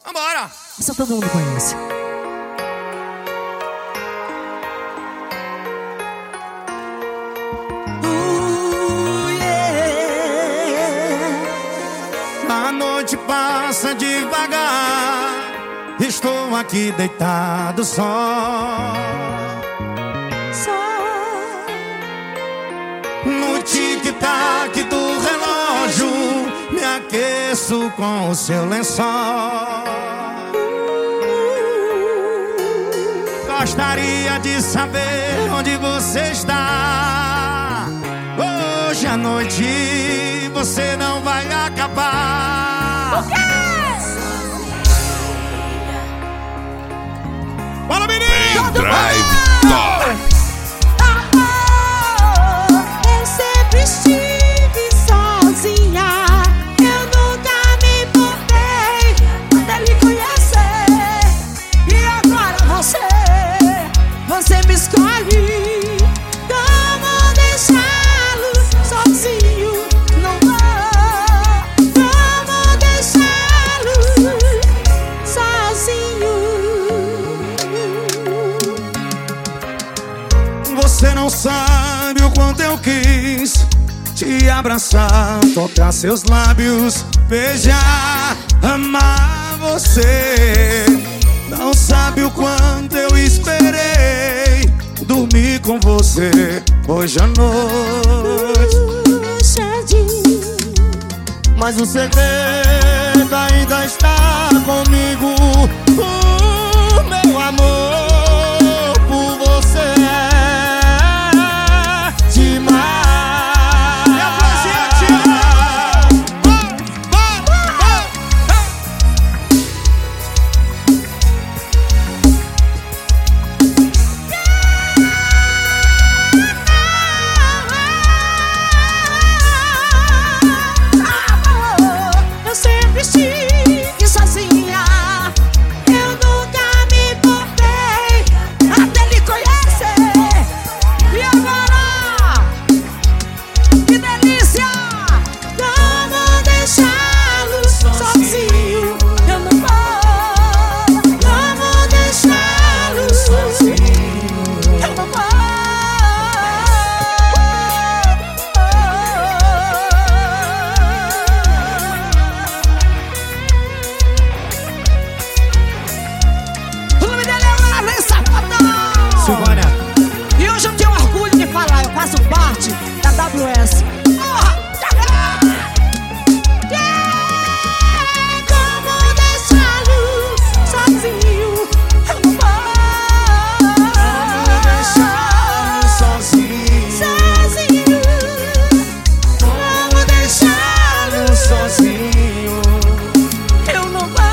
Vambora! Isso todo mundo conhece. A noite passa devagar, estou aqui deitado só. No tic-tac do relógio, me aqueço com o seu lençol. Gostaria de saber onde você está. Hoje à noite você não vai acabar. O quê? Fala, menino! Drive Top. Eu sempre estive sozinha. Eu nunca me importei até lhe conhecer. E agora você me escolhe. Como deixá-lo sozinho? Não vou. Como deixá-lo sozinho? Você não sabe o quanto eu quis te abraçar, tocar seus lábios, beijar, amar você. Não sabe o quanto eu esperei dormir com você hoje à noite. Mas o segredo ainda está comigo. O meu amor por você é demais. Eu sempre estive sozinha. Eu nunca me importei até lhe conhecer. E agora? Que delícia! Como deixá-lo sozinho? Eu não vou. Como deixá-lo sozinho? Eu não vou. O nome dele é Larissa Sapatão. Silvânia, E hoje eu tenho orgulho de falar, eu faço parte da WS. Como deixá-lo sozinho? Eu não vou. deixar sozinho, Sozinho. Como deixá-lo sozinho. Eu não vou.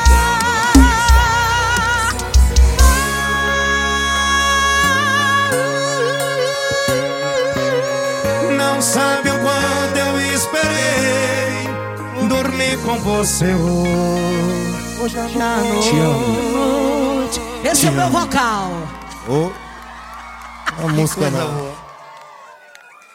Não sabe o quanto eu esperei dormir com você hoje à noite. Te amo. Esse é o meu vocal. Oh, a música não.